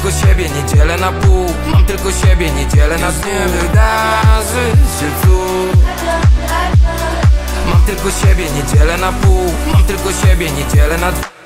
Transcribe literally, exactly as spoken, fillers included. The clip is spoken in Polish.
tylko siebie, nie dzielę na pół. Mam tylko siebie, nie dzielę na dwóch. Nie wydarzy się cud. Mam tylko siebie, nie dzielę na pół. Mam tylko siebie, nie dzielę na dwóch.